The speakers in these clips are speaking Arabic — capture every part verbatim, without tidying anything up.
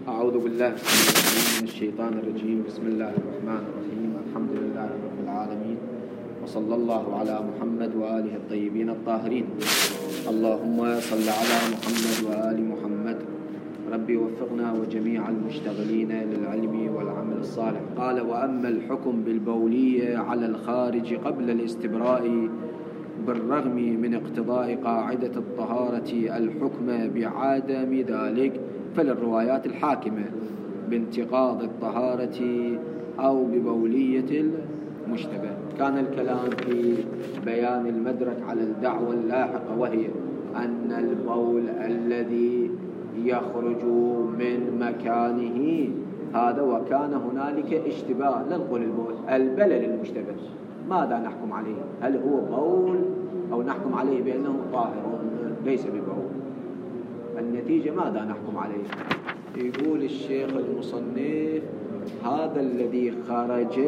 أعوذ بالله من الشيطان الرجيم. بسم الله الرحمن الرحيم. الحمد لله رب العالمين، وصلى الله على محمد وآله الطيبين الطاهرين. اللهم صل على محمد وآل محمد. ربي وفقنا وجميع المشتغلين للعلم والعمل الصالح. قال: وأما الحكم بالبولية على الخارج قبل الاستبراء بالرغم من اقتضاء قاعدة الطهارة الحكم بعدم ذلك فللروايات الحاكمة بانتقاض الطهارة أو ببولية المشتبه. كان الكلام في بيان المدرك على الدعوة اللاحقة، وهي أن البول الذي يخرج من مكانه هذا وكان هنالك اشتباه، لا نقول البول، البلل المشتبه، ماذا نحكم عليه؟ هل هو بول أو نحكم عليه بأنه طاهر ليس ببول؟ النتيجة ماذا نحكم عليه؟ يقول الشيخ المصنف: هذا الذي خرج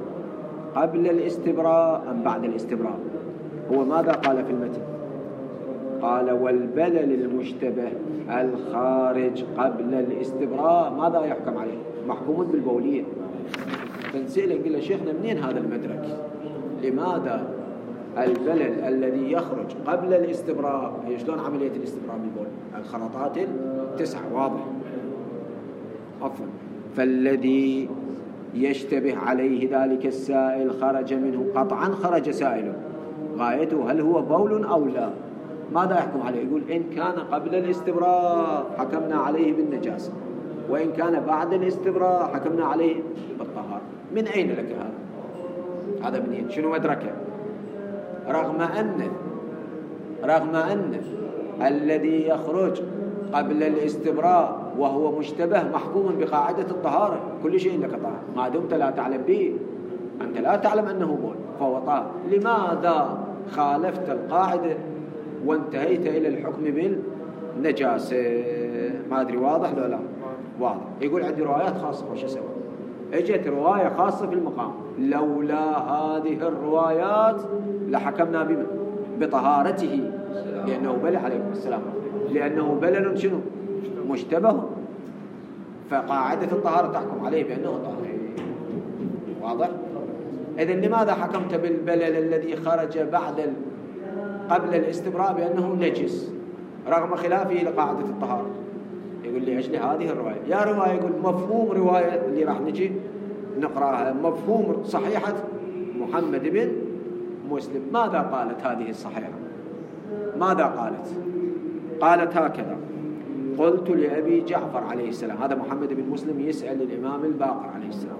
قبل الاستبراء أم بعد الاستبراء؟ هو ماذا قال في المتن؟ قال: والبلل المشتبه الخارج قبل الاستبراء ماذا يحكم عليه؟ محكوم بالبولية. فنسأله نقول له: شيخنا منين هذا المدرك؟ لماذا البلل الذي يخرج قبل الاستبراء؟ شلون عملية الاستبراء بالبول؟ الخلطات التسعة، واضح. عفوا. فالذي يشتبه عليه ذلك السائل خرج منه قطعا، خرج سائله، غايته هل هو بول أو لا؟ ماذا يحكم عليه؟ يقول: إن كان قبل الاستبراء حكمنا عليه بالنجاسة، وإن كان بعد الاستبراء حكمنا عليه بالطهارة. من أين لك هذا؟ هذا منين؟ شنو مدركه؟ رغم أن رغم أن الذي يخرج قبل الاستبراء وهو مشتبه محكوم بقاعدة الطهارة، كل شيء لك طهارة ما دمت لا تعلم به، أنت لا تعلم أنه بول فهو طاهر. لماذا خالفت القاعدة وانتهيت إلى الحكم بالنجاسة؟ ما أدري واضح ولا لا؟ واضح. يقول: عندي روايات خاصة. وش أسوي؟ اجت رواية خاصة في المقام، لولا هذه الروايات لحكمنا بما بطهارته، لأنه بلل عليكم السلام، لأنه بلل شنو؟ مشتبه، فقاعدة الطهارة تحكم عليه بأنه طاهر. واضح؟ إذن لماذا حكمت بالبلل الذي خرج بعد ال... قبل الاستبراء بأنه نجس رغم خلافه لقاعدة الطهارة؟ يقول لي: أجل هذه الرواية. يا رواية، يقول مفهوم رواية اللي راح نجي نقرأها، مفهوم صحيحة محمد بن مسلم. ماذا قالت هذه الصحيحة؟ ماذا قالت؟ قالت هكذا: قلت لأبي جعفر عليه السلام. هذا محمد بن مسلم يسأل الإمام الباقر عليه السلام: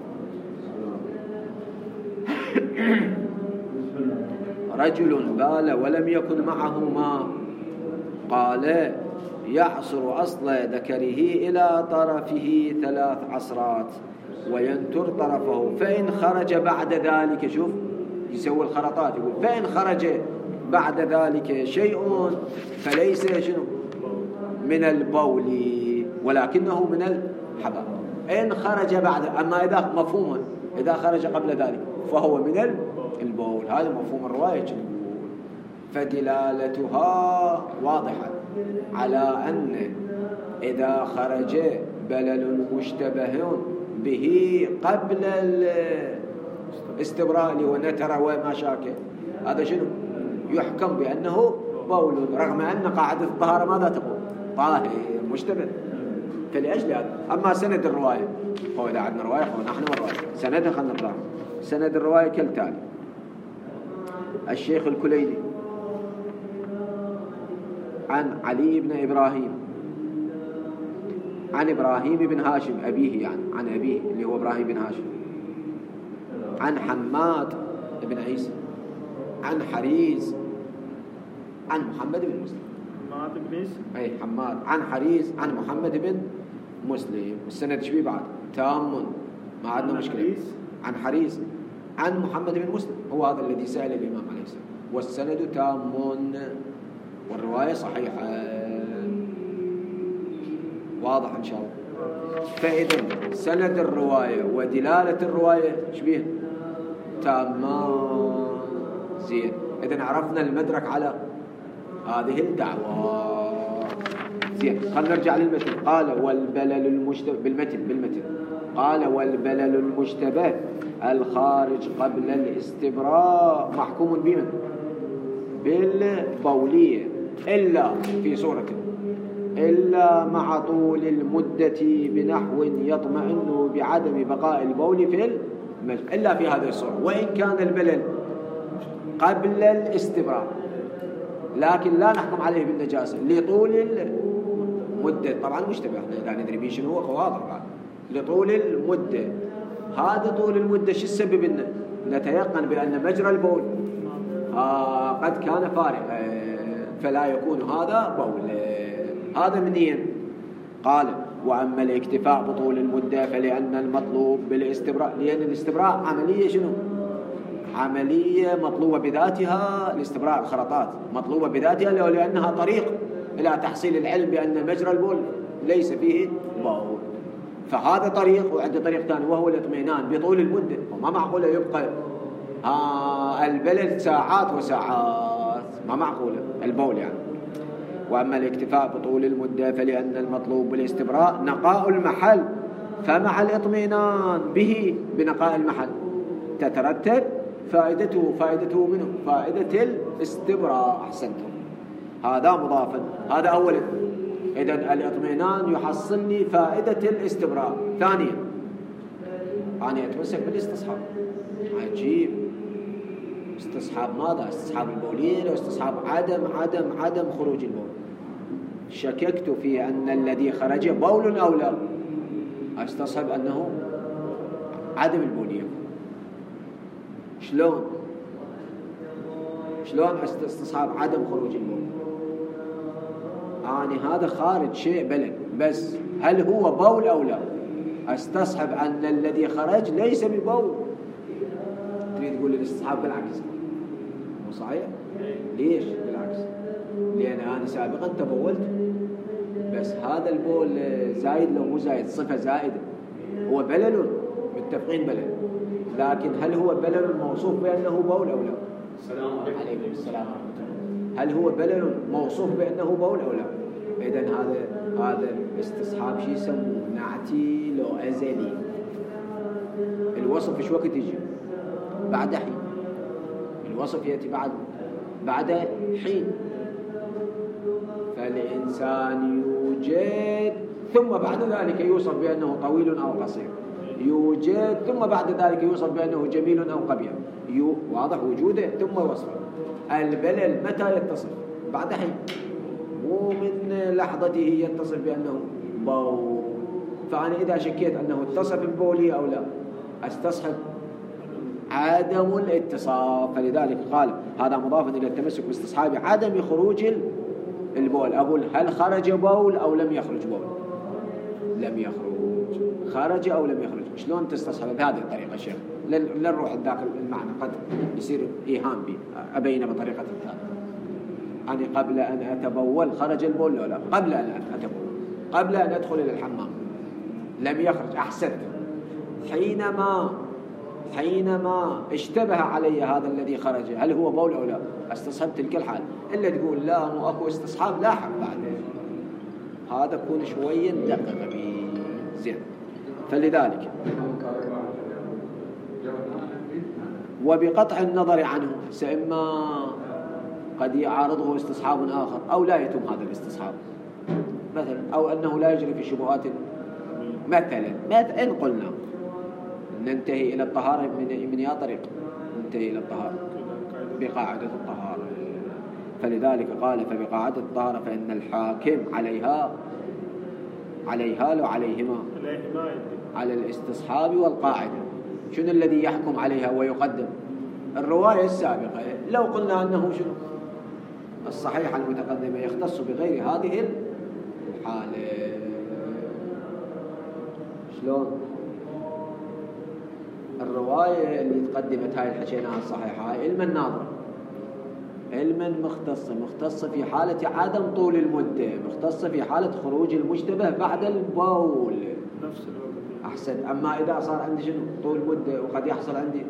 رجل بال ولم يكن معه ماء، قال: يعصر أصل ذكره إلى طرفه ثلاث عصرات وينتر طرفه، فإن خرج بعد ذلك، شوف يسوي الخرطات، يقول: فإن خرج بعد ذلك شيء فليس شنو؟ من البول ولكنه من الحبر. إن خرج بعد، أما إذا مفهوما إذا خرج قبل ذلك فهو من البول. هذا مفهوم الرواية. فدلالتها واضحة على أن إذا خرج بلل مشتبه به قبل الاستبراء ونتر وما شاكل، هذا شنو؟ يحكم بأنه بول، رغم أن قاعدة الطهارة ماذا تقول؟ طاهر مشتبه. فلأجل هذا. أما سند الرواية، هو إذا عندنا رواية هو نحن الرواية سندها خلنا نقرأ. سند الرواية كالتالي: الشيخ الكليني عن علي بن إبراهيم عن إبراهيم بن هاشم أبيه، يعني عن أبيه اللي هو إبراهيم بن هاشم، عن حماد بن عيسى عن حريز عن محمد بن مسلم. حماد بن عيسى أي حماد عن حريز عن محمد بن مسلم. السند شبيه بعد تام، ما عندنا مشكلة. عن حريز عن محمد بن مسلم، هو هذا الذي سأل الإمام عليه السلام، والسند تام والرواية صحيحة. واضح إن شاء الله. فإذا سند الرواية ودلالة الرواية شبيه تمام. زين. إذن عرفنا المدرك على هذه الدعوة. زين، خلينا نرجع للمتن. قال والبلل المشتبه بالمتن بالمتن قال والبلل المشتبه الخارج قبل الاستبراء محكوم بمن؟ بالبولية، إلا في صورة إلا مع طول المدة بنحو يطمئن بعدم بقاء البول في المجل، إلا في هذه الصورة. وإن كان البلل قبل الاستبراء لكن لا نحكم عليه بالنجاسة لطول المدة. طبعا مشتبه، احنا ندري بيه شنو هو واضح بعد. لطول المدة، هذا طول المدة شو السبب؟ إنه نتيقن بأن مجرى البول آه قد كان فارغا فلا يكون هذا بول. هذا منين؟ قال وأما الاكتفاء بطول المدة فلأن المطلوب بالاستبراء، لأن الاستبراء عملية شنو؟ عملية مطلوبة بذاتها. الاستبراء الخرطات مطلوبة بذاتها لأنها طريق إلى تحصيل العلم بأن مجرى البول ليس فيه بول. فهذا طريق، وعنده طريق ثاني وهو الاطمئنان بطول المدة. وما معقولة يبقى آه البلد ساعات وساعات، ما معقولة البول يعني. وأما الاكتفاء بطول المدة فلأن المطلوب بالاستبراء نقاء المحل، فمع الاطمئنان به بنقاء المحل تترتب فائدته فائدته منه فائدة الاستبراء. أحسنتم، هذا مضافا. هذا أولا، إذن الاطمئنان يحصل لي فائدة الاستبراء. ثانيا أنا أتمسك بالاستصحاب. عجيب، استصحاب ماذا؟ استصحاب البولية لو استصحاب عدم عدم عدم خروج البول. شككت في أن الذي خرج بول أو لا، استصحب أنه عدم البولية. شلون؟ شلون استصحاب عدم خروج البول؟ يعني هذا خارج شيء بلد، بس هل هو بول أو لا؟ استصحب أن الذي خرج ليس ببول. تريد تقول الاستصحاب بالعكس، مو صحيح؟ ليش بالعكس؟ لأن أنا سابقا تبولت، بس هذا البول زايد لو مو زايد، صفة زائدة، هو بلل، متفقين بلل، لكن هل هو بلل موصوف بأنه بول أو لا؟ السلام عليكم السلام ورحمة الله. هل هو بلل موصوف بأنه بول أو لا؟ إذن هذا هذا استصحاب شيء يسموه نعتي لو أزلي. الوصف ايش وقت يجي؟ بعد حين. الوصف يأتي بعد بعد حين. فالإنسان يوجد ثم بعد ذلك يوصف بأنه طويل أو قصير، يوجد ثم بعد ذلك يوصف بأنه جميل أو قبيح. يو... واضح وجوده ثم وصفه. البلل متى يتصف؟ بعد حين، مو من لحظته يتصف بأنه بول. فأنا إذا شكيت أنه اتصف بالبولية أو لا استصحب عدم الاتصاف. فلذلك قال هذا مضاف إلى التمسك باستصحاب عدم خروج البول. أقول هل خرج بول أو لم يخرج بول؟ لم يخرج. خرج أو لم يخرج؟ شلون تستصحب بهذه الطريقة شيخ؟ لن نروح ذاك المعنى، قد يصير إيهام بي أبين بطريقة ثانية. أنا قبل أن أتبول خرج البول ولا لا؟ قبل أن أتبول، قبل أن أدخل إلى الحمام لم يخرج. أحسنت. حينما حينما اشتبه علي هذا الذي خرج هل هو بول أو لا، استصحب تلك الحال. إلا تقول لا مو أكو استصحاب لاحق بعد، هذا كون شوية دقق بي. زين. فلذلك وبقطع النظر عنه، سإما قد يعارضه استصحاب آخر أو لا يتم هذا الاستصحاب مثلا، أو أنه لا يجري في شبهات مثلا. مثلا إن قلنا ننتهي إلى الطهارة من من يا طريق ننتهي إلى الطهارة بقاعدة الطهارة. فلذلك قال فبقاعدة الطهارة فإن الحاكم عليها عليها لو عليهما على الاستصحاب والقاعدة. شنو الذي يحكم عليها ويقدم؟ الرواية السابقة. لو قلنا أنه شنو الصحيح المتقدمة يختص بغير هذه الحالة، شلون؟ الرواية اللي تقدمت هاي الحكيناها الصحيحة هاي علما ناظرة، علما مختصة، مختصة في حالة عدم طول المدة، مختصة في حالة خروج المشتبه بعد البول نفس الوقت. أحسن. أما إذا صار عندي شنو طول مدة وقد يحصل عندي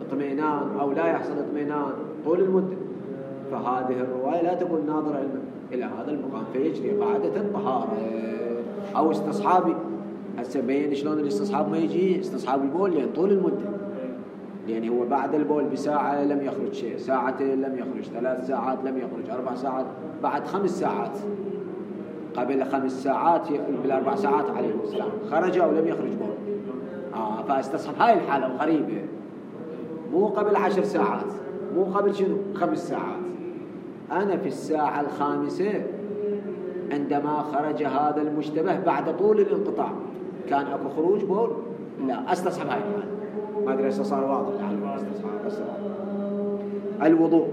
اطمئنان أو لا يحصل اطمئنان طول المدة، فهذه الرواية لا تكون ناظرة علما، إلى هذا المقام فيجري قاعدة الطهارة أو استصحابي. هسه بين شلون الاستصحاب ما يجي استصحاب البول لأن طول المدة، يعني هو بعد البول بساعة لم يخرج شيء، ساعتين لم يخرج، ثلاث ساعات لم يخرج، أربع ساعات، بعد خمس ساعات، قبل خمس ساعات بالأربع ساعات عليه السلام خرج أو لم يخرج بول. آه فاستصحب هاي الحالة الغريبة، مو قبل عشر ساعات، مو قبل شنو خمس ساعات، أنا في الساعة الخامسة عندما خرج هذا المشتبه بعد طول الانقطاع كان أكو خروج بول، لا استصحب هاي الحالة. ما أدري إذا صار واضح يعني استصحب. الوضوء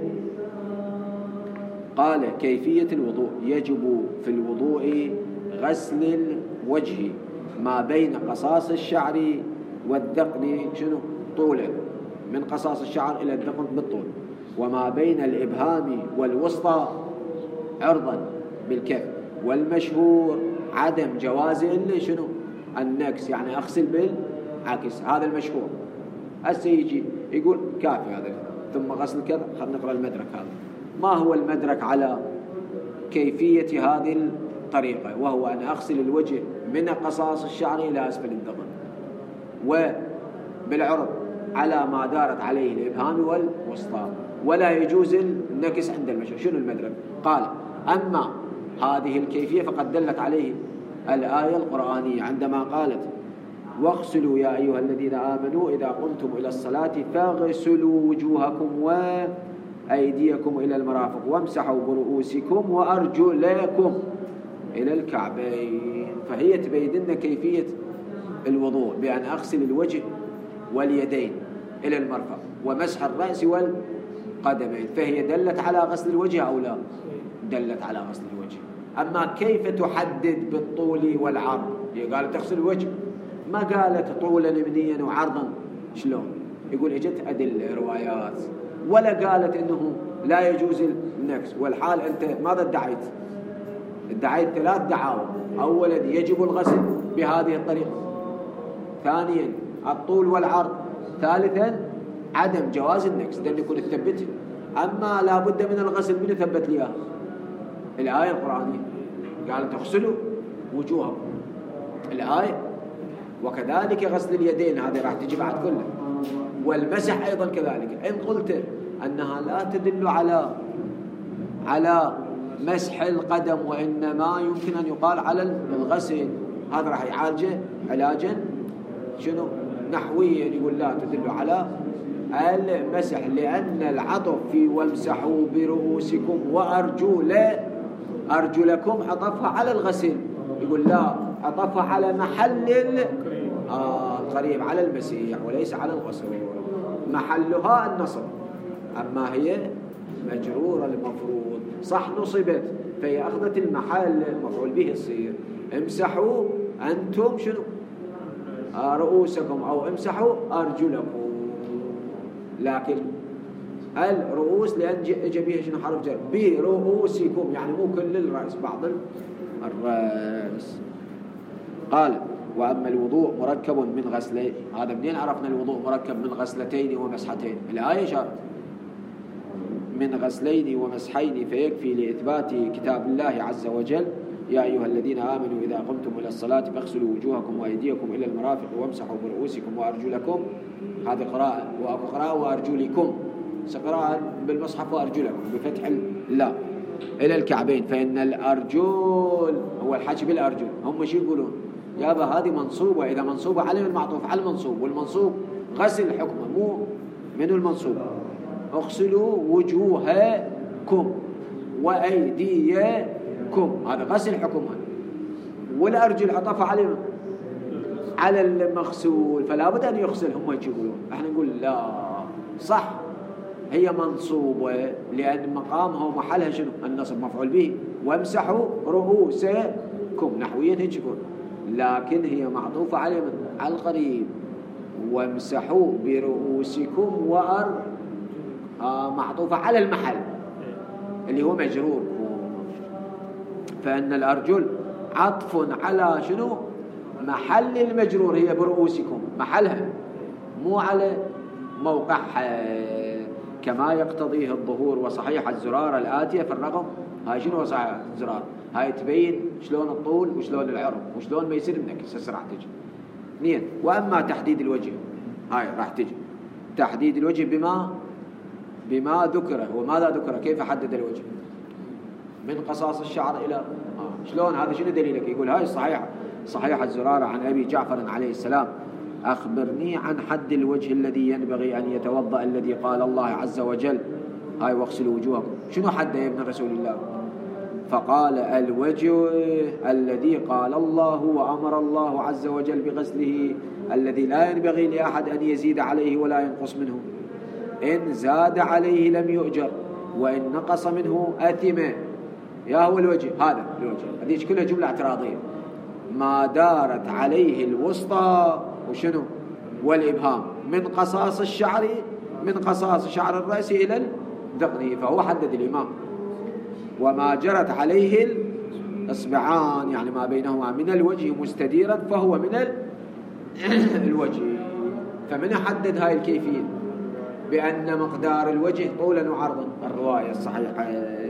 قال كيفية الوضوء: يجب في الوضوء غسل الوجه ما بين قصاص الشعر والذقن شنو طولا، من قصاص الشعر إلى الذقن بالطول، وما بين الإبهام والوسطى عرضا بالكف، والمشهور عدم جواز إلا شنو النكس، يعني أغسل بالعكس، هذا المشهور. هسه يجي يقول كافي هذا ثم غسل كذا. خلينا نقرأ المدرك. هذا ما هو المدرك على كيفية هذه الطريقة؟ وهو أن أغسل الوجه من قصاص الشعر إلى أسفل الذقن، وبالعرض على ما دارت عليه الإبهام والوسطى، ولا يجوز النكس عند المشي. شنو المدرك؟ قال: أما هذه الكيفية فقد دلت عليه الآية القرآنية عندما قالت: واغسلوا يا أيها الذين آمنوا إذا قمتم إلى الصلاة فاغسلوا وجوهكم وأيديكم إلى المرافق وامسحوا برؤوسكم وأرجلكم إلى الكعبين. فهي تبين لنا كيفية الوضوء بأن أغسل الوجه واليدين إلى المرفق ومسح الرأس والقدمين، فهي دلت على غسل الوجه أو لا؟ دلت على غسل الوجه. أما كيف تحدد بالطول والعرض؟ هي قالت تغسل الوجه، ما قالت طولا يمنيا وعرضا. شلون؟ يقول اجت أدلة روايات، ولا قالت إنه لا يجوز النكس. والحال أنت ماذا ادعيت؟ ادعيت ثلاث دعاوى: أولا يجب الغسل بهذه الطريقة، ثانيا الطول والعرض، ثالثا عدم جواز النكس. ده يكون تثبته. أما لا بد من الغسل، من ثبت لي الآية القرآنية قالت اغسلوا وجوهكم، الآية. وكذلك غسل اليدين، هذه راح تجي بعد كله، والمسح أيضا كذلك. إن قلت أنها لا تدل على على مسح القدم وإنما يمكن أن يقال على الغسل، هذا راح يعالجه علاجا شنو نحويا، يقول لا تدل على المسح، لأن العطف في وامسحوا برؤوسكم وأرجل أرجلكم عطفها على الغسل، يقول لا عطفها على محل آه القريب، على المسيح وليس على الغسل، محلها النصب. أما هي مجرورة المفروض، صح نصبت، فهي أخذت المحل المفعول به يصير امسحوا أنتم شنو آه رؤوسكم أو امسحوا أرجلكم. لكن الرؤوس لأن جاء بها شنو حرف جر، برؤوسكم، يعني مو كل الرأس، بعض الرأس. قال: وأما الوضوء مركب من غسلين. هذا منين عرفنا الوضوء مركب من غسلتين ومسحتين؟ الآية شرط من غسلين ومسحين، فيكفي لإثبات كتاب الله عز وجل: يا أيها الذين آمنوا إذا قمتم إلى الصلاة فاغسلوا وجوهكم وأيديكم إلى المرافق وامسحوا برؤوسكم وأرجلكم. هذه قراءة، وقراءة وأرجلكم، سقراءة بالمصحف وأرجلكم بفتح الله إلى الكعبين. فإن الأرجل هو الحكي بالأرجل. هم شو يقولون؟ يابا هذه منصوبة، إذا منصوبة على المعطوف على المنصوب، والمنصوب غسل حكمه، مو منه المنصوب. اغسلوا وجوهكم وأيديكم، هذا غسل حكمه، والأرجل عطف على على المغسول، فلا بد أن يغسل. هم يقولون، احنا نقول لا، صح هي منصوبة لأن مقامها ومحلها شنو النصب، مفعول به، وامسحوا رؤوسكم، نحوية هيك يقول، لكن هي معطوفة على من؟ على القريب. وامسحوا برؤوسكم وأر آه معطوفة على المحل اللي هو مجرور. فإن الأرجل عطف على شنو محل المجرور، هي برؤوسكم محلها، مو على موقعها، كما يقتضيه الظهور وصحيح الزرارة الآتية في الرقم هاي شنو صحيح زرارة؟ هاي تبين شلون الطول وشلون العرض وشلون ما يصير منك هسه راح تجي اثنين. وأما تحديد الوجه هاي راح تجي تحديد الوجه بما بما ذكره. وماذا ذكره؟ كيف حدد الوجه؟ من قصاص الشعر إلى آه. شلون هذا؟ شنو دليلك؟ يقول هاي صحيح صحيح الزرارة عن أبي جعفر عليه السلام أخبرني عن حد الوجه الذي ينبغي أن يتوضأ الذي قال الله عز وجل هاي واغسلوا وجوهكم. شنو حده يا ابن رسول الله؟ فقال الوجه الذي قال الله وأمر الله عز وجل بغسله الذي لا ينبغي لأحد أن يزيد عليه ولا ينقص منه، إن زاد عليه لم يؤجر وإن نقص منه أثم. يا هو الوجه هذا الوجه، هذه كلها جملة اعتراضية. ما دارت عليه الوسطى وشنو والإبهام من قصاص الشعر من قصاص شعر الرأس إلى الذقن، فهو حدد الإمام. وما جرت عليه الإصبعان يعني ما بينهما من الوجه مستديرا فهو من الوجه. فمن حدد هاي الكيفية بأن مقدار الوجه طولا وعرضا؟ الرواية الصحيحة.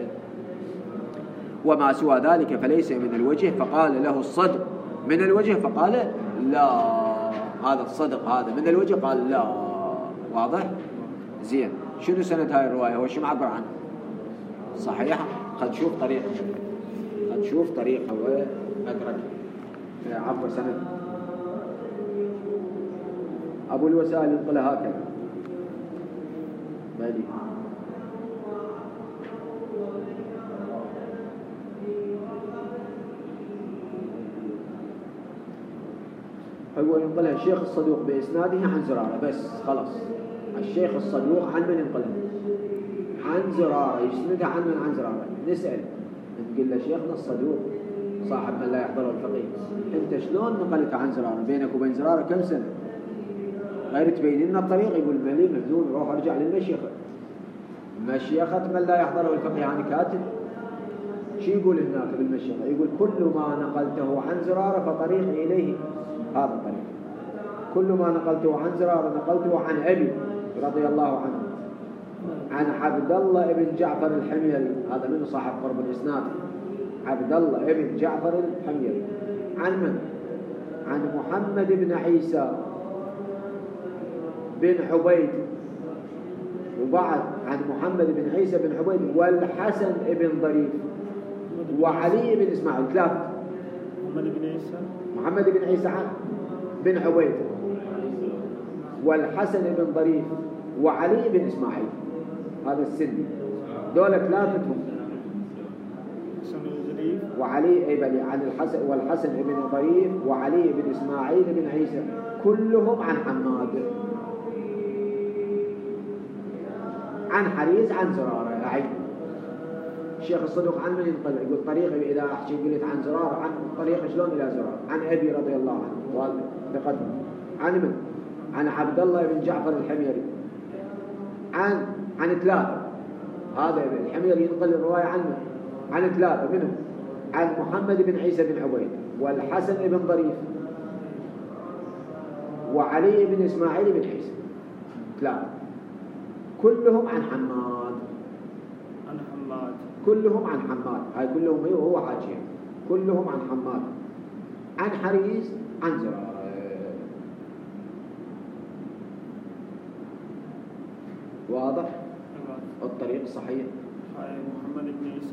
وما سوى ذلك فليس من الوجه، فقال له الصدق من الوجه فقال لا، هذا الصدق هذا من الوجه قال لا. واضح؟ زين. شنو سند هاي الرواية؟ هو شو معبر عنه؟ صحيحة. خد شوف طريقة خد شوف طريقة وأدرك عبر سند. أبو الوسائل ينقل هكذا مالي هو ينقلها الشيخ الصدوق بإسناده عن زرارة بس خلاص. الشيخ الصدوق عن من ينقلها؟ عن زرارة. يسندها عن من؟ عن زرارة. نسأل نقول له شيخنا الصدوق صاحب من لا يحضره الفقيه، انت شلون نقلت عن زرارة؟ بينك وبين زرارة كم سنة؟ غير تبين لنا الطريق. يقول ملي مهزون روح ارجع للمشيخة. مشيخة من لا يحضره الفقيه يعني كاتب. شو يقول هناك بالمشيخة؟ يقول كل ما نقلته عن زرارة فطريقي إليه هذا الطريق. كل ما نقلته عن زرارة نقلته عن أبي رضي الله عنه عن عبد الله ابن جعفر الحميري. هذا منه صاحب قرب الإسناد. عبد الله ابن جعفر الحميري عن من؟ عن محمد بن عيسى بن عبيد، وبعد عن محمد بن عيسى بن عبيد والحسن بن ضريف وعلي بن إسماعيل. ثلاثة. محمد بن عيسى محمد بن عيسى بن عبيد والحسن بن ضريف وعلي بن إسماعيل. هذا السن دولة ثلاثتهم. وعلي أي بلي عن الحسن والحسن بن ضريف وعلي بن إسماعيل بن عيسى كلهم عن حماد عن حريز عن زرارة. أعيد الشيخ الصدوق عن من ينقل؟ يقول طريقي إذا أحكي قلت عن زرارة عن طريق شلون إلى زرارة؟ عن أبي رضي الله عنه وهذا تقدم. عن من؟ عن عبد الله بن جعفر الحميري عن عن ثلاثة. هذا الحميري ينقل الرواية عنه عن ثلاثة منهم عن محمد بن عيسى بن عبيد والحسن بن ضريف وعلي بن إسماعيل بن عيسى. ثلاثة كلهم عن حماد. عن حماد كلهم عن حماد. هاي كلهم هي وهو حاجي كلهم عن حماد عن حريز عن زرارة. واضح؟ الطريق صحيح. محمد بن عيسى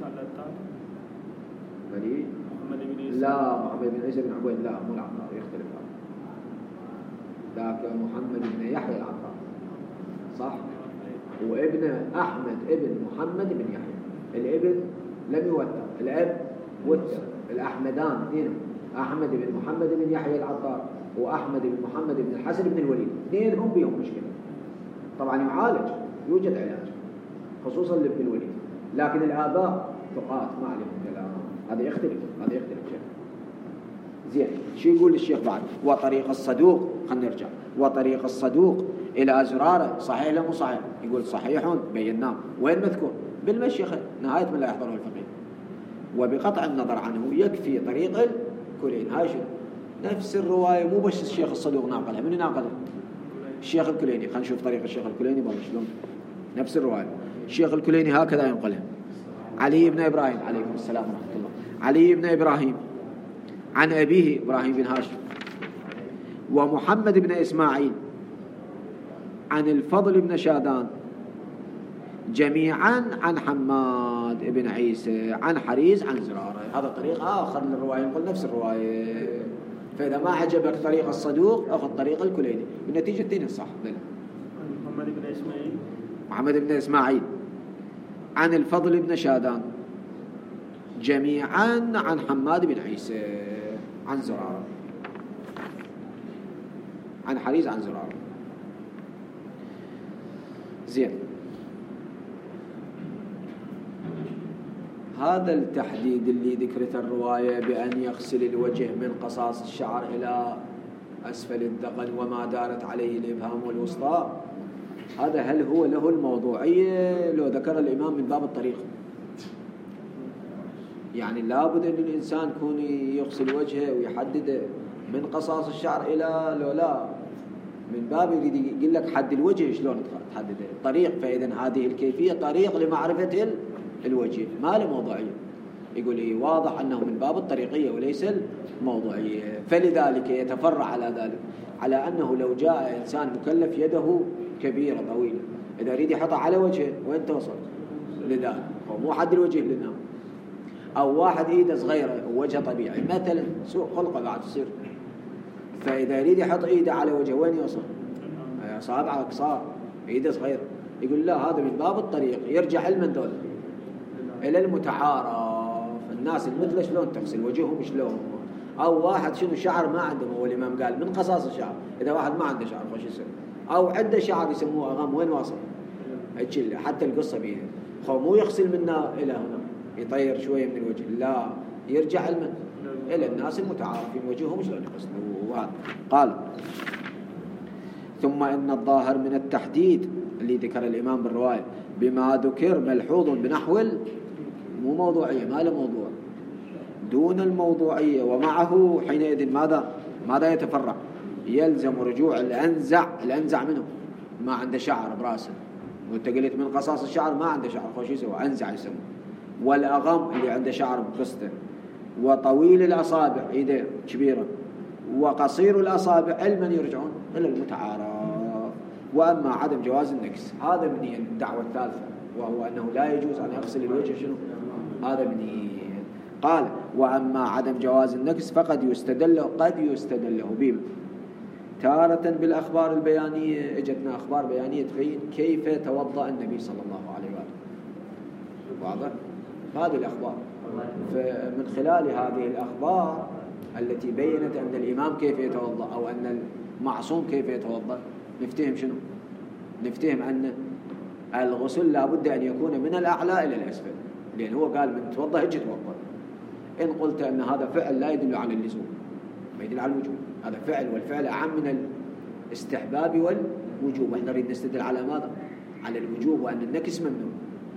ملي محمد بن عيسى لا محمد بن عيسى بن عبيد لا مو العطار يختلف هذا. ذاك محمد بن يحيى العطار صح؟ وابن أحمد ابن محمد بن يحيى. الابن لم يوثق، الاب وثق. الأحمدان اثنين، أحمد بن محمد بن يحيى العطار وأحمد بن محمد بن الحسن بن الوليد. اثنين هم بيهم مشكلة. طبعا يعالج، يوجد علاج خصوصا لابن الوليد، لكن الآباء ثقات ما عليهم كلام. هذا يختلف هذا يختلف شيء. زين. شو يقول الشيخ بعد؟ وطريق الصدوق. خلينا نرجع. وطريق الصدوق إلى زرارة صحيح لا مو صحيح؟ يقول صحيح بيناه. وين مذكور؟ بالمشيخة نهاية من لا يحضره الفقيه. وبقطع النظر عنه يكفي طريق الكلين. هاي شنو؟ نفس الرواية مو بس الشيخ الصدوق ناقلها. من ناقلها؟ الشيخ الكليني. خلينا نشوف طريق الشيخ الكليني برضه شلون. نفس الرواية الشيخ الكليني هكذا ينقلها. علي بن إبراهيم عليكم السلام ورحمة الله. علي بن إبراهيم عن أبيه إبراهيم بن هاشم. ومحمد بن إسماعيل عن الفضل بن شادان جميعا عن حماد بن عيسى عن حريز عن زرارة. هذا طريق آخر للرواية، نقول نفس الرواية. فإذا ما عجبك طريق الصدوق أخذ طريق الكليني، بالنتيجة التين صح. محمد بن إسماعيل محمد بن إسماعيل عن الفضل بن شادان جميعا عن حماد بن عيسى عن زرارة عن حريز عن زرارة. زين، هذا التحديد اللي ذكرت الرواية بأن يغسل الوجه من قصاص الشعر إلى أسفل الذقن وما دارت عليه الإبهام والوسطى، هذا هل هو له الموضوعية لو ذكر الإمام من باب الطريق؟ يعني لابد أن الإنسان يكون يغسل وجهه ويحدد من قصاص الشعر إلى لو لا من باب يريد يقول لك حد الوجه شلون تحدده الطريق. فإذا هذه الكيفية طريق لمعرفة الوجه ما له موضوعية. يقول إيه واضح أنه من باب الطريقية وليس الموضوعية. فلذلك يتفرع على ذلك على أنه لو جاء إنسان مكلف يده كبيرة طويلة إذا يريد يحطها على وجهه وين توصل لذلك، هو مو حد الوجه لنا. أو واحد إيده صغيرة ووجهه طبيعي مثلا سوء خلقه بعد تصير، فإذا يريد يحط إيده على وجهه وين يوصل؟ أصابعه قصار إيده صغيرة. يقول لا هذا من باب الطريق. يرجع علما دول إلى المتعارف. الناس المثلى شلون تغسل وجههم شلون. أو واحد شنو شعر ما عنده، هو الإمام قال من قصاص الشعر. إذا واحد ما عنده شعر خوش يصير، أو عنده شعر يسموه أغام وين واصل؟ أجل حتى القصة بيه خو مو يغسل منا إلى هنا يطير شوية من الوجه، لا يرجع علما إلى الناس المتعارفين وجههم شلون يغسلوا. قال ثم إن الظاهر من التحديد اللي ذكر الإمام بالرواية بما ذكر ملحوظ بنحو مو موضوعية ما له موضوع دون الموضوعية. ومعه حينئذ ماذا ماذا يتفرع؟ يلزم رجوع الأنزع الأنزع منه ما عنده شعر براسه، وانت قلت من قصاص الشعر ما عنده شعر خوش يسوى أنزع يسمى. والأغم اللي عنده شعر بقصته، وطويل الأصابع إيده كبيرة، وقصير الأصابع علما يرجعون إلى المتعارف. وأما عدم جواز النكس هذا من الدعوة الثالثة، وهو أنه لا يجوز أن يغسل الوجه شنو هذا من. قال وأما عدم جواز النكس فقد يستدل قد يستدل به تارة بالأخبار البيانية. اجتنا أخبار بيانية تبين كيف توضأ النبي صلى الله عليه وآله، واضح هذه الأخبار. فمن خلال هذه الأخبار التي بينت أن الإمام كيف يتوضأ أو أن المعصوم كيف يتوضأ نفتهم شنو؟ نفتهم أن الغسل لابد أن يكون من الأعلى إلى الأسفل، لأن هو قال من توضأ هج توضأ. إن قلت أن هذا فعل لا يدل على اللزوم ما يدل على الوجوب، هذا فعل والفعل أعم من الاستحباب والوجوب. احنا نريد نستدل على ماذا؟ على الوجوب وأن النكس ممنوع.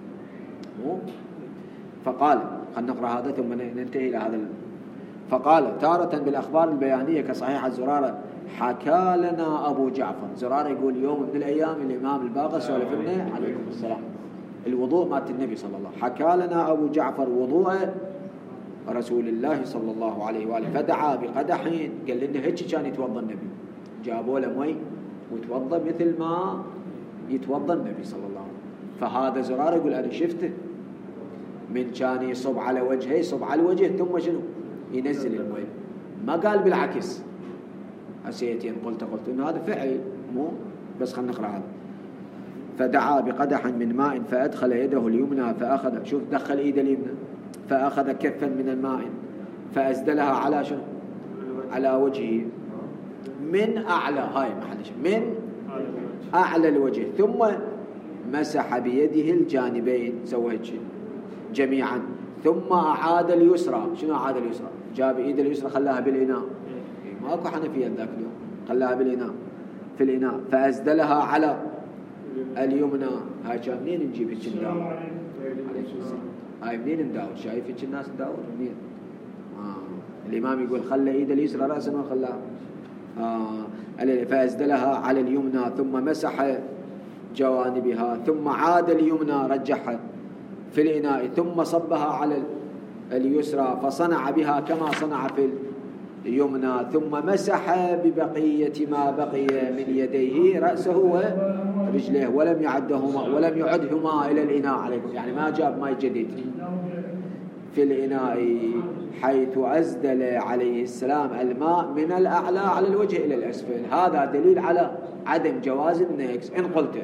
فقال خلينا نقرأ هذا ثم ننتهي إلى هذا. فقال تارة بالأخبار البيانية كصحيح زرارة حكى لنا أبو جعفر. زرارة يقول يوم من الأيام الإمام الباقر سولف لنا عليكم السلام الوضوء مات النبي صلى الله عليه وسلم. حكى لنا أبو جعفر وضوء رسول الله صلى الله عليه وآله فدعا بقدح. قال لنا هيك كان يتوضى النبي، جابوا له مي وتوضى مثل ما يتوضى النبي صلى الله عليه وسلم. فهذا زرارة يقول أنا شفته من كان يصب على وجهه يصب على الوجه ثم شنو ينزل المي، ما قال بالعكس. أسيتين قلت قلت إنه هذا فعل مو بس. خلنا نقرأ هذا. فدعا بقدح من ماء فأدخل يده اليمنى فأخذ شوف دخل إيده اليمنى فأخذ كفا من الماء فأسدلها على شنو على وجهه من أعلى هاي محل من أعلى الوجه ثم مسح بيده الجانبين سوى جميعا ثم أعاد اليسرى. شنو أعاد اليسرى؟ جاب إيده اليسرى خلاها بالإناء، ماكو حنفية ذاك اليوم، خلاها بالإناء في الإناء فأسدلها على اليمنى. هاي كان منين نجيب هيك نداور؟ هاي منين نداور؟ شايف هيك الناس تداور منين؟ آه. الإمام يقول خلى إيده اليسرى رأسا وخلاها آه. فأسدلها على اليمنى ثم مسح جوانبها ثم عاد اليمنى رجحها في الإناء ثم صبها على اليسرى فصنع بها كما صنع في اليمنى ثم مسح ببقية ما بقي من يديه رأسه ورجليه ولم يعدهما ولم يعدهما إلى الإناء عليكم، يعني ما جاب ماء جديد في الإناء حيث أسدل عليه السلام الماء من الأعلى على الوجه إلى الأسفل. هذا دليل على عدم جواز النكس إن قلته،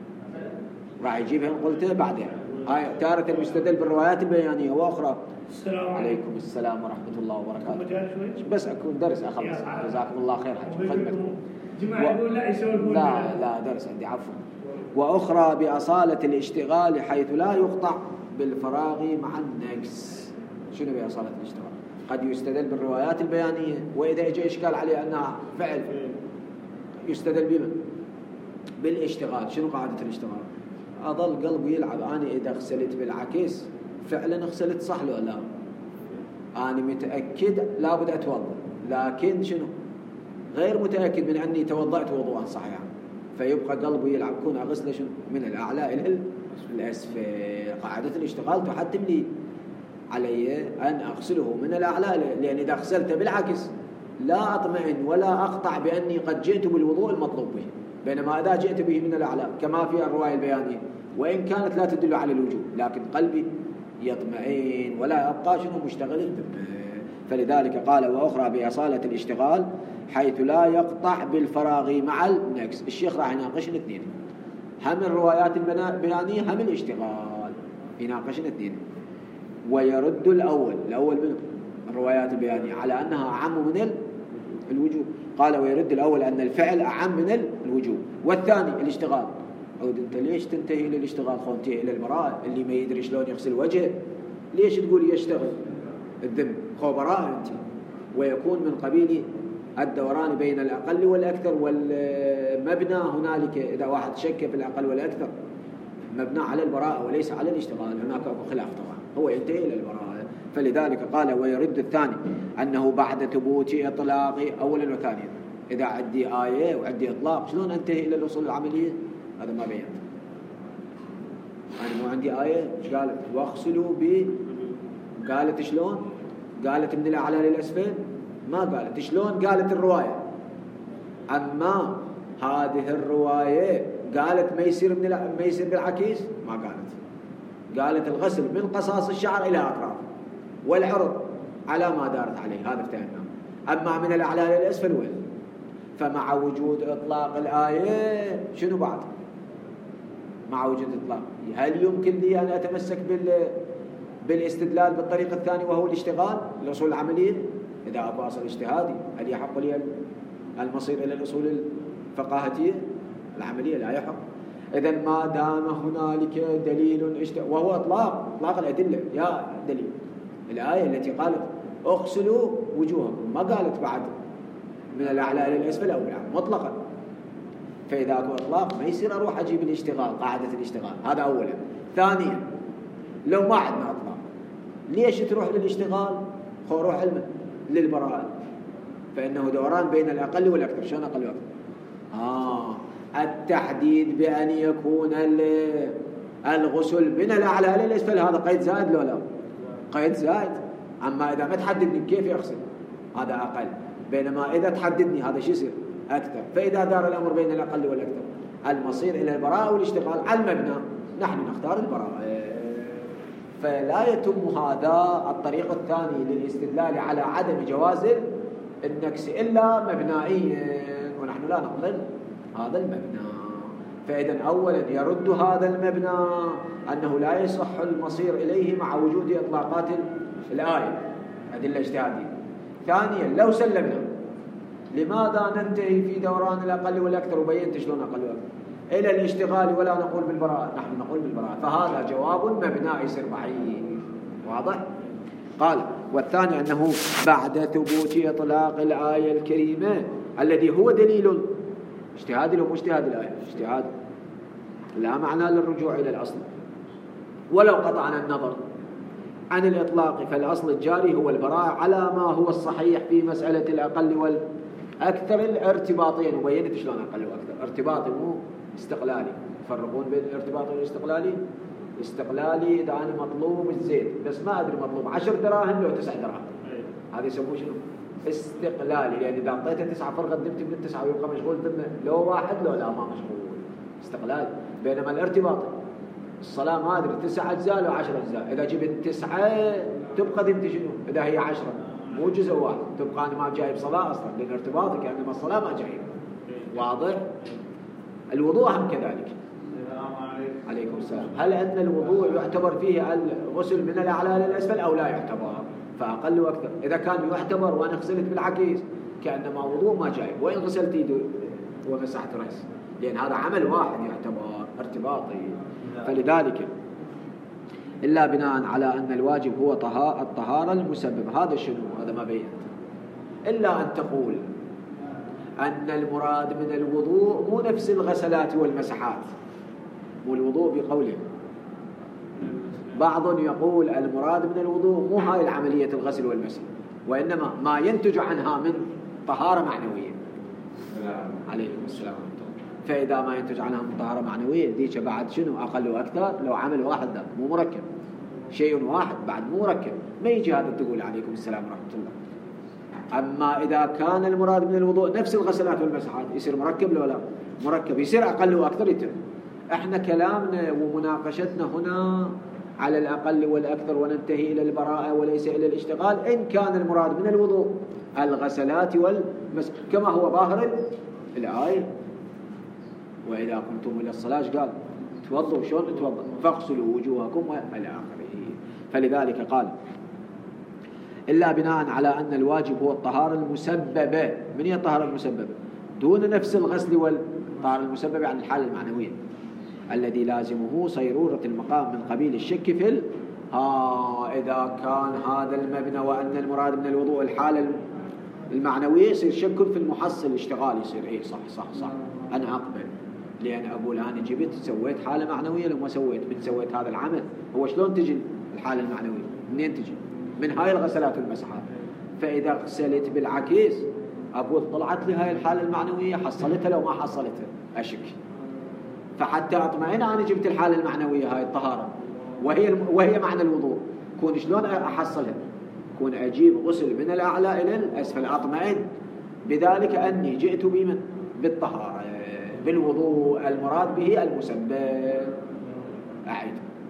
راح يجيبها إن قلته بعدين. هاي تارة المستدل بالروايات البيانية وأخرى. السلام عليكم السلام ورحمة الله وبركاته. بس أكون درس أخلص، جزاكم الله خير حج خدمتكم. جماعة يقول لا يسولفون، لا لا درس عندي عفوا. وأخرى بأصالة الاشتغال حيث لا يقطع بالفراغ مع النكس. شنو بأصالة الاشتغال؟ قد يستدل بالروايات البيانية، وإذا اجى إشكال عليه أنها فعل يستدل بما بالاشتغال. شنو قاعدة الاشتغال؟ أظل قلبي يلعب، أنا إذا غسلت بالعكس فعلا غسلت صح لو لا؟ أنا متأكد لابد أتوضأ، لكن شنو؟ غير متأكد من أني توضأت وضوءا صحيحا، فيبقى قلبي يلعب. كون أغسله شنو؟ من الأعلى إلى الأسفل. قاعدة الاشتغال تحتم لي علي أن أغسله من الأعلى، لأن إذا غسلته بالعكس لا أطمئن ولا أقطع بأني قد جئت بالوضوء المطلوب به، بينما إذا جئت به من الأعلى كما في الرواية البيانية وإن كانت لا تدل على الوجوب، لكن قلبي يطمئن ولا يبقى شنو مشتغل الذمة. فلذلك قال وأخرى بأصالة الاشتغال حيث لا يقطع بالفراغ مع النكس. الشيخ راح يناقشنا اثنين، هم الروايات البيانية هم الاشتغال، يناقشنا اثنين. ويرد الأول الأول من الروايات البيانية على أنها أعم من الوجوب. قال ويرد الأول أن الفعل أعم من الوجوب، والثاني الاشتغال. عود أنت ليش تنتهي إلى الاشتغال؟ خو انتهي إلى البراءة. اللي ما يدري شلون يغسل وجهه ليش تقول يشتغل الذم؟ خو براءة أنت. ويكون من قبيل الدوران بين الأقل والأكثر، والمبنى هنالك إذا واحد شك في الأقل والأكثر مبنى على البراءة وليس على الاشتغال، هناك خلاف طبعا، هو ينتهي إلى البراءة. فلذلك قال ويرد الثاني أنه بعد ثبوت إطلاق أولا وثانيا. إذا عندي آية وعندي إطلاق شلون أنتهي إلى الأصول العملية؟ هذا ما بينت. أنا مو عندي آية إيش قالت؟ واغسلوا ب قالت شلون؟ قالت من الأعلى للأسفل؟ ما قالت. شلون قالت الرواية؟ أما هذه الرواية قالت ما يصير من ما يصير بالعكيس؟ ما قالت. قالت الغسل من قصاص الشعر إلى أطراف والعرض على ما دارت عليه، هذا افتهمنا. أما من الأعلى للأسفل وين؟ فمع وجود إطلاق الآية شنو بعد؟ مع وجود إطلاق هل يمكن لي أن أتمسك بال بالاستدلال بالطريق الثاني وهو الاشتغال الأصول العملية؟ إذا أبو أصل اجتهادي هل يحق لي المصير إلى الأصول الفقاهتية العملية؟ لا يحق. إذن ما دام هنالك دليل اشت... وهو إطلاق إطلاق الأدلة. يا دليل الآية التي قالت اغسلوا وجوهكم، ما قالت بعد من الأعلى إلى الأسفل أو بالعام مطلقا. فإذا أكو إطلاق ما يصير أروح أجيب الاشتغال، قاعدة الاشتغال. هذا أولا. ثانيا لو ما عندنا إطلاق ليش تروح للاشتغال؟ خو روح علما للبراءة، فإنه دوران بين الأقل والأكثر. شلون أقل وأكثر؟ آه التحديد بأن يكون الغسل من الأعلى إلى الأسفل هذا قيد زائد لو لا؟ قيد زائد. أما إذا ما تحددني كيف يغسل هذا أقل، بينما إذا تحددني هذا شو يصير؟ أكثر. فإذا دار الأمر بين الأقل والأكثر المصير إلى البراءة والاشتغال على المبنى، نحن نختار البراءة. فلا يتم هذا الطريق الثاني للاستدلال على عدم جواز النكس إلا مبنائيا، ونحن لا نقبل هذا المبنى. فإذا أولا يرد هذا المبنى أنه لا يصح المصير إليه مع وجود إطلاقات الآية أدلة اجتهادية. ثانيا لو سلمنا لماذا ننتهي في دوران الأقل والأكثر وبينت شلون أقل والأكثر إلى الاشتغال ولا نقول بالبراءة؟ نحن نقول بالبراءة. فهذا جواب مبنائي يصير بعيد. واضح؟ قال والثاني أنه بعد ثبوت إطلاق الآية الكريمة الذي هو دليل اجتهادي لو اجتهاد الآية اجتهاد لا معنى للرجوع إلى الأصل، ولو قطعنا النظر عن الإطلاق فالأصل الجاري هو البراءة على ما هو الصحيح في مسألة الأقل والأكثر الارتباطين. وبينت شلون أقل وأكثر ارتباطي مو استقلالي. يفرقون بين الارتباط والاستقلالي. استقلالي إذا أنا مطلوب الزيت بس ما أدري مطلوب عشر دراهم لو تسع دراهم، هذا يسموه شنو؟ استقلالي، لأن إذا أعطيته تسعة فرق قدمت من التسعة ويبقى مشغول ذمه لو واحد لو لا ما مشغول، استقلالي. بينما الارتباطي الصلاة ما أدري تسع أجزاء لو عشر أجزاء، إذا جبت تسعة تبقى ذمتي شنو؟ إذا هي عشرة مو جزء واحد تبقى أنا ما جايب صلاة أصلا، لأن ارتباطي كأنما الصلاة ما جايب. واضح؟ الوضوء هم كذلك. عليكم السلام. هل أن الوضوء يعتبر فيه الغسل من الأعلى للأسفل أو لا يعتبر؟ فأقل وأكثر. إذا كان يعتبر وأنا غسلت بالعكيس كأنما وضوء ما جايب، وإن غسلت يدي ومسحت رأس، لأن هذا عمل واحد يعتبر ارتباطي. فلذلك إلا بناء على أن الواجب هو الطهارة المسببة. هذا شنو؟ هذا ما بينت. إلا أن تقول أن المراد من الوضوء مو نفس الغسلات والمسحات، مو الوضوء بقوله. بعض يقول المراد من الوضوء مو هاي العملية الغسل والمسح، وإنما ما ينتج عنها من طهارة معنوية. عليكم السلام. فإذا ما ينتج عنها من طهارة معنوية ديك بعد شنو أقل وأكثر لو عمل واحد ذاك مو مركب، شيء واحد بعد مو مركب، ما يجي هذا تقول عليكم السلام ورحمة الله. أما إذا كان المراد من الوضوء نفس الغسلات والمسحات يصير مركب لو لا مركب، يصير أقل وأكثر يتم. احنا كلامنا ومناقشتنا هنا على الأقل والأكثر، وننتهي إلى البراءة وليس إلى الاشتغال، إن كان المراد من الوضوء الغسلات والمسح كما هو ظاهر الآية. وإذا قمتم إلى الصلاة قال توضوا، شلون توضوا؟ فاغسلوا وجوهكم وإلى آخره. فلذلك قال إلا بناء على أن الواجب هو الطهارة المسببة. من هي الطهارة المسببة؟ دون نفس الغسل والطهارة المسببة عن الحالة المعنوية، الذي لازمه صيرورة المقام من قبيل الشك في ال... ها إذا كان هذا المبنى وأن المراد من الوضوء الحالة المعنوية يصير شك في المحصل الاشتغال، يصير إيه صح صح صح أنا أقبل، لأن أقول أنا جبت سويت حالة معنوية لو ما سويت من سويت هذا العمل. هو شلون تجي الحالة المعنوية؟ منين تجي؟ من هاي الغسلات والمسحات. فإذا غسلت بالعكيس أقول طلعت لي هاي الحالة المعنوية حصلتها لو ما حصلتها أشك، فحتى أطمئن أنا جبت الحالة المعنوية هاي الطهارة وهي وهي معنى الوضوء، كون شلون أحصلها؟ كون أجيب غسل من الأعلى إلى الأسفل، أطمئن بذلك أني جئت بمن؟ بالطهارة بالوضوء المراد به المسبب. أعيد.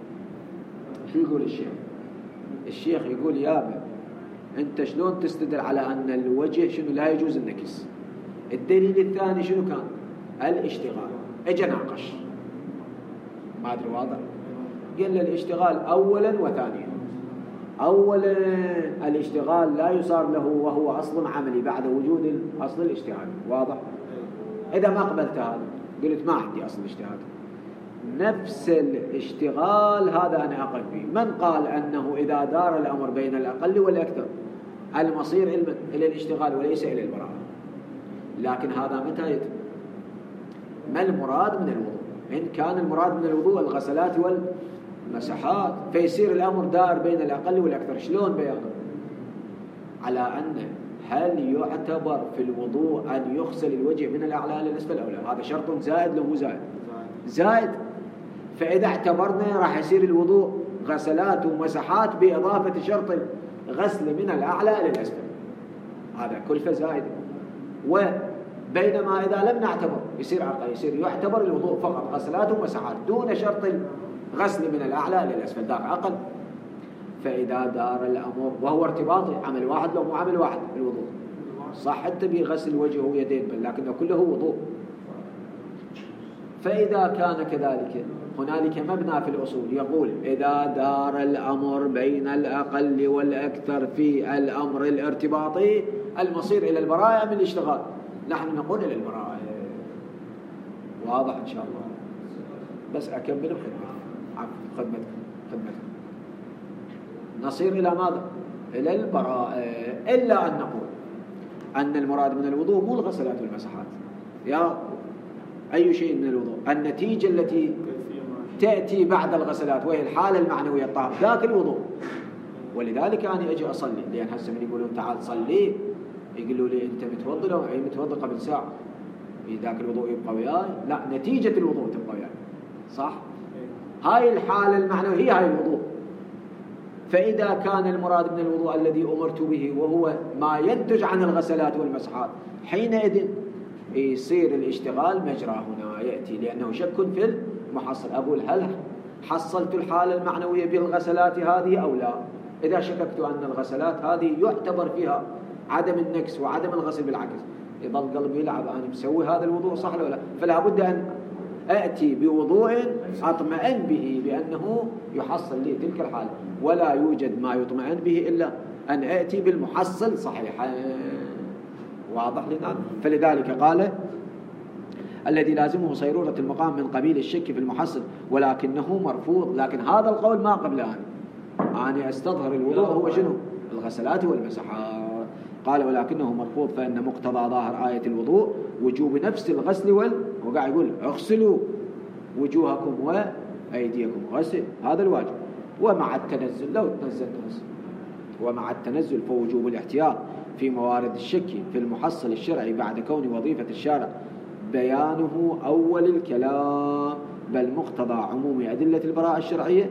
شو يقول الشيخ؟ الشيخ يقول يابا أنت شلون تستدل على أن الوجه شنو لا يجوز النكس؟ الدليل الثاني شنو كان؟ الاشتغال. اجى ناقش ما أدري واضح؟ قال له الاشتغال أولا وثانيا. أولا الاشتغال لا يصار له وهو أصل عملي بعد وجود أصل الاشتغال. واضح؟ إذا ما قبلت هذا قلت ما عندي أصل اشتغال، نفس الاشتغال هذا أنا أقل فيه. من قال أنه إذا دار الأمر بين الأقل والأكثر المصير إلى الاشتغال وليس إلى البراءة؟ لكن هذا متى يتم؟ ما المراد من الوضوء؟ إن كان المراد من الوضوء الغسلات والمسحات فيصير الأمر دار بين الأقل والأكثر. شلون بيانه؟ على أن هل يعتبر في الوضوء أن يغسل الوجه من الأعلى للأسفل أو لا؟ هذا شرط زائد لو مو زائد؟ زائد. فإذا اعتبرنا راح يصير الوضوء غسلات ومسحات بإضافة شرط الغسل من الأعلى للأسفل، هذا كلفة زائدة. وبينما إذا لم نعتبر يصير أقل، يصير يعتبر الوضوء فقط غسلات ومسحات دون شرط الغسل من الأعلى للأسفل، ذاك أقل. فإذا دار الأمر وهو ارتباطي عمل واحد لو مو عمل واحد الوضوء صح حتى بغسل وجهه ويدين بل لكنه كله وضوء. فإذا كان كذلك هنالك مبنى في الأصول يقول إذا دار الأمر بين الأقل والأكثر في الأمر الارتباطي المصير إلى البراءة من الاشتغال، نحن نقول إلى البراءة. واضح إن شاء الله؟ بس أكمل بخدمتكم خدمتكم خدمتكم نصير إلى ماذا؟ إلى البراءة. إلا أن نقول أن المراد من الوضوء مو الغسلات والمسحات، يا أي شيء من الوضوء النتيجة التي تأتي بعد الغسلات وهي الحالة المعنوية الطهارة، ذاك الوضوء. ولذلك أنا أجي أصلي، لأن هسه من يقولون تعال صلي يقولوا لي أنت متوضي لو أي متوضي قبل ساعة، ذاك الوضوء يبقى وياي؟ لا، نتيجة الوضوء تبقى وياي، صح؟ هاي الحالة المعنوية هي هاي الوضوء. فإذا كان المراد من الوضوء الذي أمرت به وهو ما ينتج عن الغسلات والمسحات، حينئذ يصير الاشتغال مجرى هنا يأتي، لأنه شك في المحصل. أقول هل حصلت الحالة المعنوية بالغسلات هذه أو لا؟ إذا شككت أن الغسلات هذه يعتبر فيها عدم النكس وعدم الغسل بالعكس، يظل قلبي يلعب أنا مسوي هذا الوضوء صح ولا لا؟ فلا بد أن أأتي بوضوء أطمئن به بأنه يحصل لي تلك الحالة، ولا يوجد ما يطمئن به إلا أن أأتي بالمحصل صحيحا. واضح لنا؟ فلذلك قال الذي لازمه صيرورة المقام من قبيل الشك في المحصل ولكنه مرفوض. لكن هذا القول ما قبل أن أنا أستظهر الوضوء هو شنو؟ الغسلات والمسحات. قال ولكنه مرفوض فإن مقتضى ظاهر آية الوضوء وجوب نفس الغسل وال وقاعد يقول اغسلوا وجوهكم وأيديكم، غسل هذا الواجب. ومع التنزل لو تنزل غسل، ومع التنزل فوجوب الاحتياط في موارد الشك في المحصل الشرعي بعد كون وظيفة الشارع بيانه أول الكلام، بل مقتضى عموم أدلة البراءة الشرعية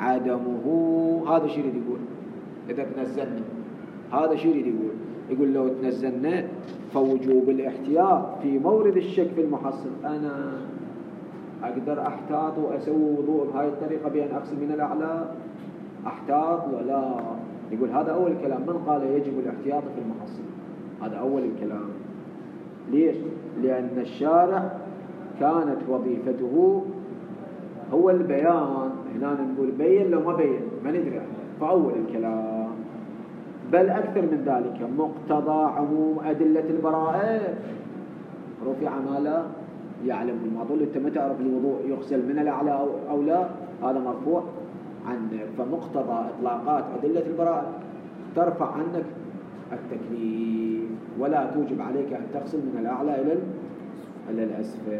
عدمه. هذا شيء يريد يقول إذا تنزلنا، هذا شيء يريد يقول يقول لو تنزلنا فوجوب الاحتياط في مورد الشك في المحصل. أنا أقدر أحتاط وأسوي وضوء بهاي الطريقة بأن أغسل من الأعلى، أحتاط ولا؟ يقول هذا أول الكلام. من قال يجب الاحتياط في المحصل؟ هذا أول الكلام. ليش؟ لأن الشارع كانت وظيفته هو البيان. هنا نقول بين لو ما بين ما ندري، فأول الكلام. بل أكثر من ذلك مقتضى عموم أدلة البراءة رفع ما لا يعلم. المعطول أنت ما تعرف الوضوء يغسل من الأعلى أو, أو لا، هذا مرفوع عنك. فمقتضى إطلاقات أدلة البراءة ترفع عنك التكليف، ولا توجب عليك أن تغسل من الأعلى إلى إلى الأسفل.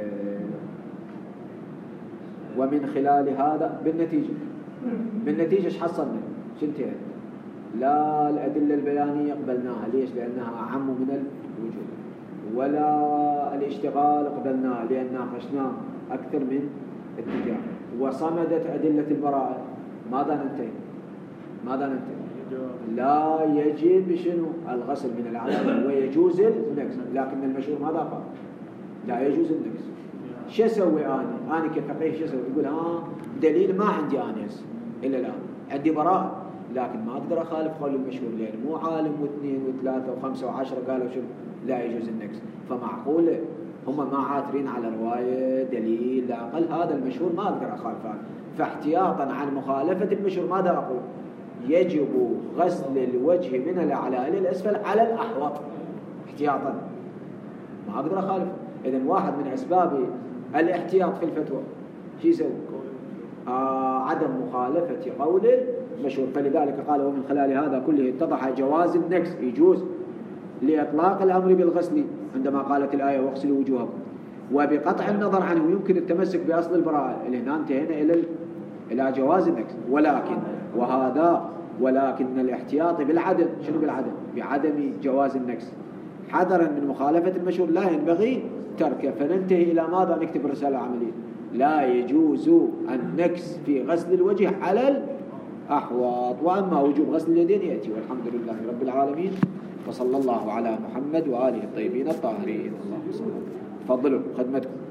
ومن خلال هذا بالنتيجة بالنتيجة ايش حصلنا؟ شنتين؟ لا الأدلة البيانية قبلناها. ليش؟ لأنها أعم من الوجود. ولا الاشتغال قبلناه لأن ناقشناه أكثر من اتجاه. وصمدت أدلة البراءة. ماذا ننتهي؟ ماذا ننتهي؟ لا يجب شنو؟ الغسل من الأعلى ويجوز النكس. لكن المشهور ماذا قال؟ لا يجوز النكس. شو أسوي أنا؟ أنا كفقيه شو أسوي؟ يقول ها دليل ما عندي أنا إلا الآن، عندي براءة، لكن ما أقدر أخالف قول المشهور، لأن مو عالم واثنين وثلاثة وخمسة وعشرة قالوا شنو؟ لا يجوز النكس. فمعقولة هم ما عاثرين على رواية دليل لا أقل هذا المشهور ما أقدر أخالفه. فاحتياطا عن مخالفة المشهور ماذا أقول؟ يجب غسل الوجه من الأعلى إلى الأسفل على الأحوط احتياطا، ما أقدر أخالفه. إذن واحد من أسباب الاحتياط في الفتوى شو يسوي؟ آه عدم مخالفة قول المشهور. فلذلك قال ومن خلال هذا كله اتضح جواز النكس، يجوز لإطلاق الأمر بالغسل عندما قالت الآية واغسلوا وجوهكم، وبقطع النظر عنه يمكن التمسك بأصل البراءة. اللي هنا انتهينا إلى إلى جواز النكس. ولكن وهذا ولكن الاحتياط بالعدم. شنو بالعدم؟ بعدم جواز النكس حذرا من مخالفة المشهور لا ينبغي تركه. فننتهي إلى ماذا؟ نكتب رسالة عملية لا يجوز النكس في غسل الوجه على الأحواض. وأما وجوب غسل اليدين يأتي. والحمد لله رب العالمين، وصلى الله على محمد وآله الطيبين الطاهرين. اللهم صل وسلم. تفضلوا خدمتكم.